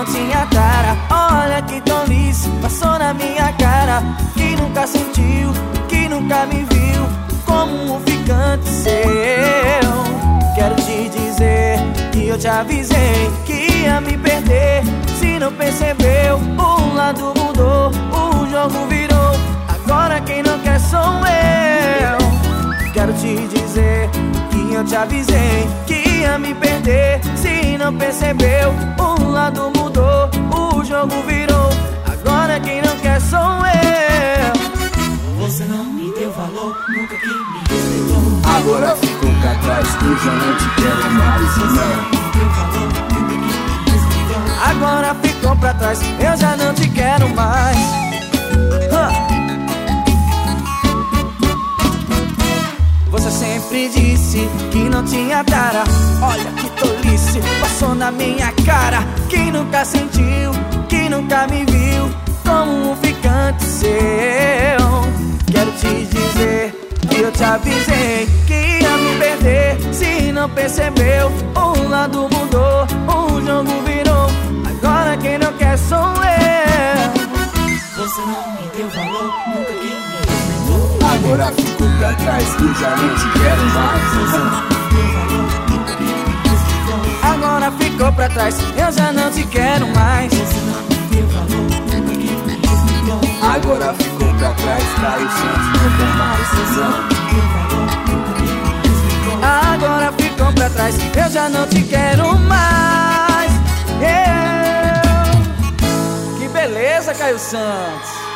não tinha tara. Olha que tolice, passou na minha cara. Que nunca sentiu, que nunca me viu como um ficante seu. Quero te dizer que eu te avisei que ia me perder. Se não percebeu, o lado mudou, o jogo virou. Agora quem não quer sou eu. Quero te dizer que eu te avisei que ia me perder. Se não percebeu, o lado mudou, o jogo virou. Agora quem não quer sou eu. Você não me deu valor, nunca que me respeitou. Agora ficou pra trás, eu já não te quero mais, não. Agora ficou pra trás, eu já não te quero mais. Você sempre disse que não tinha tara. Olha que tolice, passou na minha cara. Quem nunca sentiu, que nunca me viu como um ficante seu. Quero te dizer que eu te avisei que ia me perder. Se não percebeu, o lado mudou, o jogo virou. Agora quem não quer sou eu. Você não me deu valor, nunca que me respeitou. Agora ficou pra trás, eu já não te quero mais. Agora ficou pra trás, eu já não te quero mais. Agora ficou pra trás, Caio Santos, nunca mais, não. Agora ficou pra trás, eu já não te quero mais. Que beleza, Caio Santos.